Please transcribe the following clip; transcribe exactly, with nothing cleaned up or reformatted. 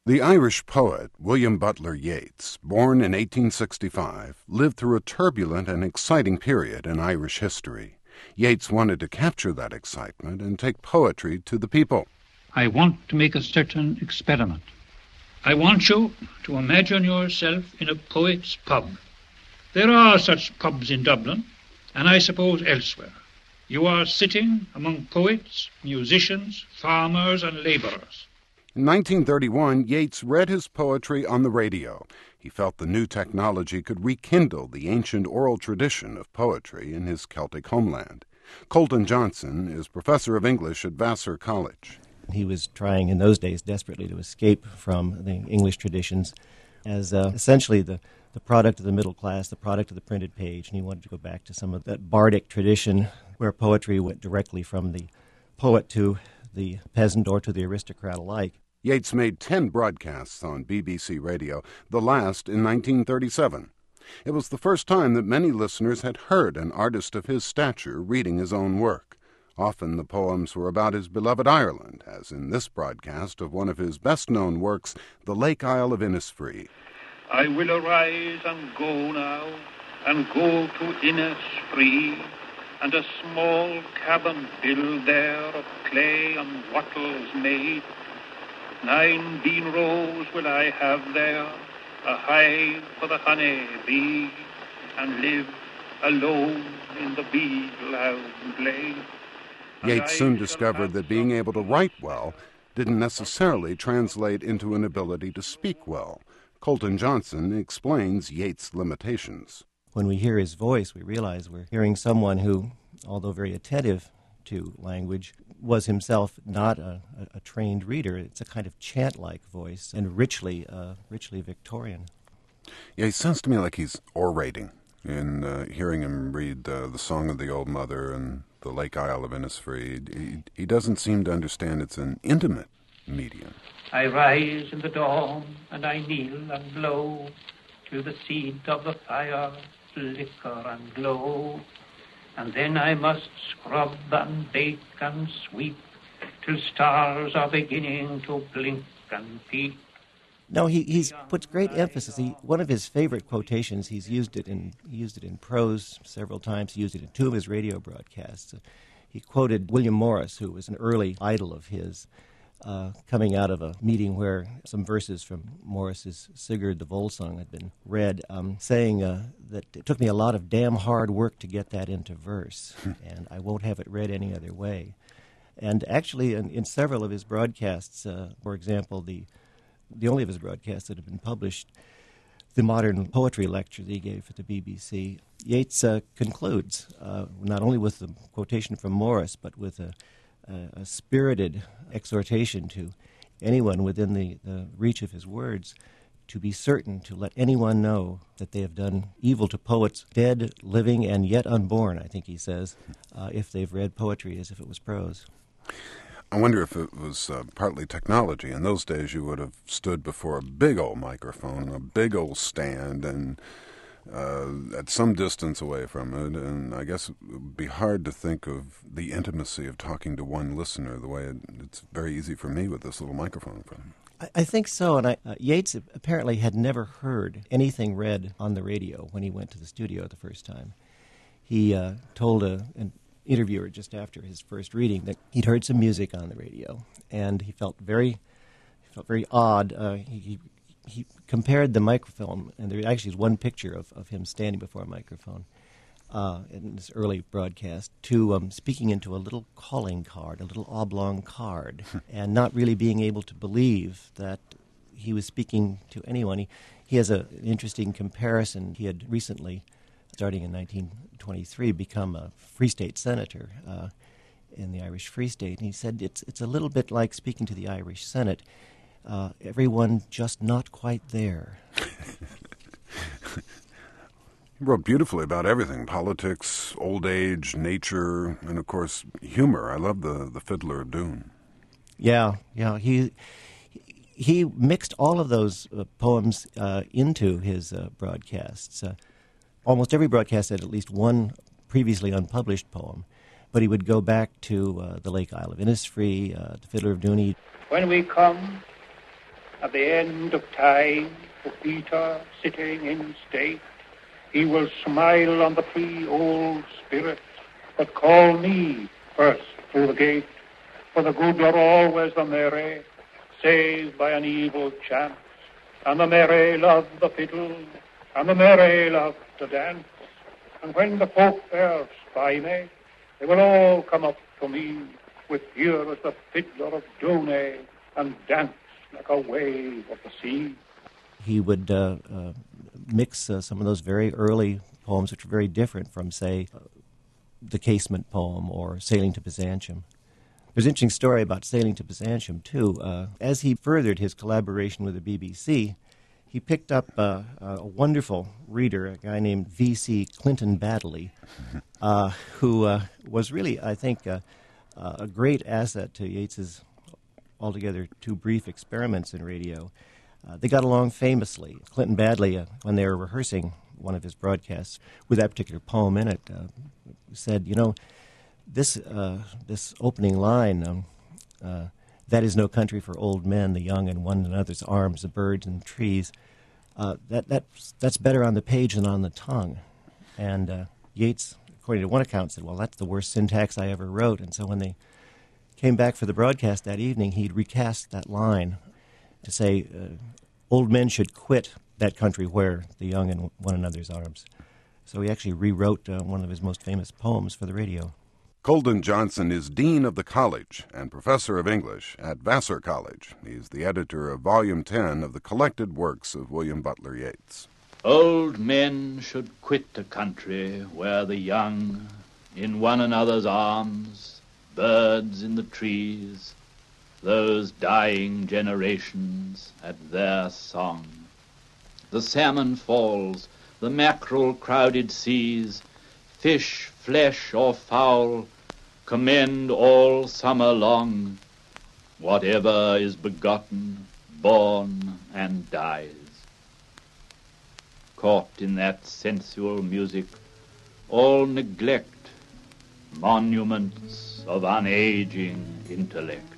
The Irish poet William Butler Yeats, born in eighteen sixty-five, lived through a turbulent and exciting period in Irish history. Yeats wanted to capture that excitement and take poetry to the people. I want to make a certain experiment. I want you to imagine yourself in a poet's pub. There are such pubs in Dublin, and I suppose elsewhere. You are sitting among poets, musicians, farmers, and labourers. In nineteen thirty-one, Yeats read his poetry on the radio. He felt the new technology could rekindle the ancient oral tradition of poetry in his Celtic homeland. Colton Johnson is professor of English at Vassar College. He was trying in those days desperately to escape from the English traditions as uh, essentially the, the product of the middle class, the product of the printed page, and he wanted to go back to some of that bardic tradition where poetry went directly from the poet to the peasant or to the aristocrat alike. Yeats made ten broadcasts on B B C Radio, the last in nineteen thirty-seven. It was the first time that many listeners had heard an artist of his stature reading his own work. Often the poems were about his beloved Ireland, as in this broadcast of one of his best-known works, The Lake Isle of Innisfree. I will arise and go now, and go to Innisfree, and a small cabin build there of clay and wattles made. Nine bean rows will I have there, a hive for the honey bee, and live alone in the beetle-hound glade. Yeats soon discovered that being able to write well didn't necessarily translate into an ability to speak well. Colton Johnson explains Yeats' limitations. When we hear his voice, we realize we're hearing someone who, although very attentive to language, was himself not a, a, a trained reader. It's a kind of chant-like voice and richly, uh, richly Victorian. Yeah, he sounds to me like he's orating in uh, hearing him read uh, The Song of the Old Mother and The Lake Isle of Innisfree. He, he doesn't seem to understand it's an intimate medium. I rise in the dawn and I kneel and blow till the seed of the fire flicker and glow. And then I must scrub and bake and sweep till stars are beginning to blink and peep. No, he he's puts great emphasis. He, one of his favorite quotations, he's used it in he used it in prose several times. He used it in two of his radio broadcasts. Uh, he quoted William Morris, who was an early idol of his, uh, coming out of a meeting where some verses from Morris's Sigurd the Volsung had been read, um, saying uh, that it took me a lot of damn hard work to get that into verse, and I won't have it read any other way. And actually, in, in several of his broadcasts, uh, for example, the the only of his broadcasts that have been published, the modern poetry lecture that he gave at the B B C, Yeats uh, concludes, uh, not only with the quotation from Morris, but with a, a, a spirited exhortation to anyone within the, the reach of his words to be certain to let anyone know that they have done evil to poets, dead, living, and yet unborn, I think he says, uh, if they've read poetry as if it was prose. I wonder if it was uh, partly technology. In those days, you would have stood before a big old microphone, a big old stand, and uh, at some distance away from it. And I guess it would be hard to think of the intimacy of talking to one listener the way it, it's very easy for me with this little microphone in front of me. I, I think so. And I, uh, Yeats apparently had never heard anything read on the radio when he went to the studio the first time. He uh, told a... An, interviewer just after his first reading that he'd heard some music on the radio, and he felt very, he felt very odd. Uh, he, he he compared the microphone, and there actually is one picture of, of him standing before a microphone uh, in this early broadcast, to um, speaking into a little calling card, a little oblong card, and not really being able to believe that he was speaking to anyone. He, he has a, an interesting comparison. He had recently, starting in nineteen twenty-three, become a Free State senator uh, in the Irish Free State. And he said it's it's a little bit like speaking to the Irish Senate. Uh, everyone just not quite there. He wrote beautifully about everything: politics, old age, nature, and of course humor. I love the the Fiddler of Doon. Yeah, yeah. He he mixed all of those uh, poems uh, into his uh, broadcasts. Uh, Almost every broadcast had at least one previously unpublished poem, but he would go back to uh, the Lake Isle of Innisfree, uh, the Fiddler of Dooney. When we come At the end of time, for Peter sitting in state, he will smile on the free old spirit, but call me first through the gate. For the good are always the merry, saved by an evil chance, and the merry love the fiddle, and the merry love to dance. And when the folk there spy me, they will all come up to me, with here as the fiddler of Dooney, and dance like a wave of the sea. He would uh, uh, mix uh, some of those very early poems, which are very different from, say, uh, the Casement poem or Sailing to Byzantium. There's an interesting story about Sailing to Byzantium, too. Uh, as he furthered his collaboration with the B B C, he picked up uh, a wonderful reader, a guy named V C Clinton Baddeley, uh, who uh, was really, I think, uh, uh, a great asset to Yeats's altogether two brief experiments in radio. Uh, they got along famously. Clinton Baddeley, uh, when they were rehearsing one of his broadcasts with that particular poem in it, uh, said, you know, this uh, this opening line, um, uh, that is no country for old men, the young in one another's arms, the birds and trees, uh, that, that, that's better on the page than on the tongue. And uh, Yeats, according to one account, said, well, that's the worst syntax I ever wrote. And so when they came back for the broadcast that evening, he'd recast that line to say, uh, old men should quit that country where the young in one another's arms. So he actually rewrote uh, one of his most famous poems for the radio. Colden Johnson is Dean of the College and Professor of English at Vassar College. He's the editor of Volume ten of the Collected Works of William Butler Yeats. Old men should quit a country where the young in one another's arms, birds in the trees, those dying generations at their song. The salmon falls, the mackerel crowded seas, fish, flesh, or fowl, commend all summer long, whatever is begotten, born, and dies. Caught in that sensual music, all neglect monuments of unaging intellect.